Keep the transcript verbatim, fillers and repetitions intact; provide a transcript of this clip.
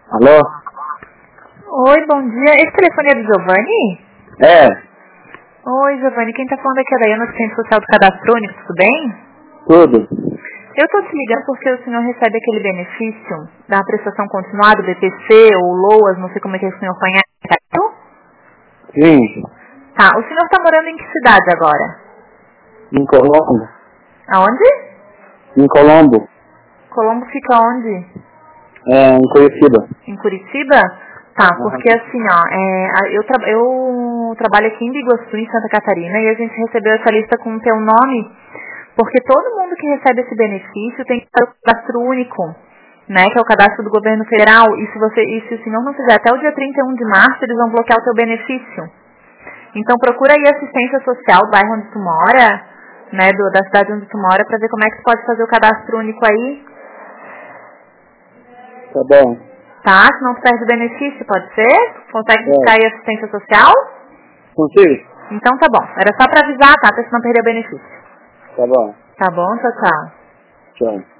Alô? Oi, bom dia. Esse telefone é do Giovanni? É. Oi, Giovanni. Quem tá falando aqui é a Dayana, assistente social do Cadastro Único, tudo bem? Tudo. Eu tô te ligando porque o senhor recebe aquele benefício da prestação continuada, B P C ou LOAS, não sei como é que o senhor conhece. Sim. Tá, o senhor tá morando em que cidade agora? Em Colombo. Aonde? Em Colombo. Colombo fica onde? É, em Curitiba. Em Curitiba? Tá, Uhum. porque assim, ó, é, a- eu, tra eu trabalho aqui em Biguaçu, em Santa Catarina, e a gente recebeu essa lista com o teu nome, porque todo mundo que recebe esse benefício tem que ter o cadastro único, né, que é o cadastro do governo federal, e se, você, e se o senhor não fizer até o dia trinta e um de março, eles vão bloquear o teu benefício. Então procura aí assistência social do bairro onde tu mora, né, do, da cidade onde tu mora, pra ver como é que tu pode fazer o cadastro único aí, Tá bom. tá? Senão tu perde o benefício, pode ser? Consegue É. buscar aí assistência social? Consigo? Então tá bom. Era só pra avisar, tá? Pra você não perder o benefício. Tá bom. Tá bom, tchau, tchau. Tchau.